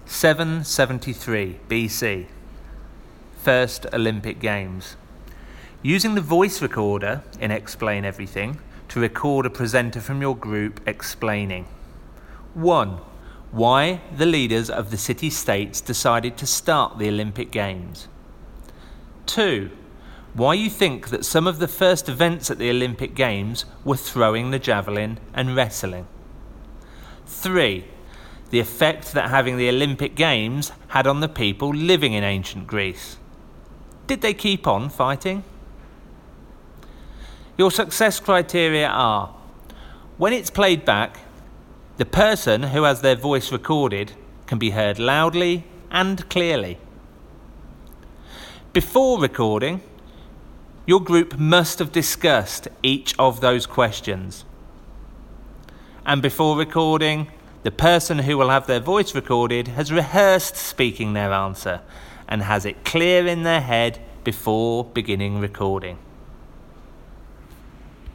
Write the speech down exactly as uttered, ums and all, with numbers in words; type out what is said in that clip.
seven seventy-three B C, First Olympic Games. Using the voice recorder in Explain Everything to record a presenter from your group explaining. one. Why the leaders of the city-states decided to start the Olympic Games. two. Why you think that some of the first events at the Olympic Games were throwing the javelin and wrestling. three. The effect that having the Olympic Games had on the people living in ancient Greece. Did they keep on fighting? Your success criteria are: when it's played back, the person who has their voice recorded can be heard loudly and clearly. Before recording, your group must have discussed each of those questions. And before recording, the person who will have their voice recorded has rehearsed speaking their answer and has it clear in their head before beginning recording.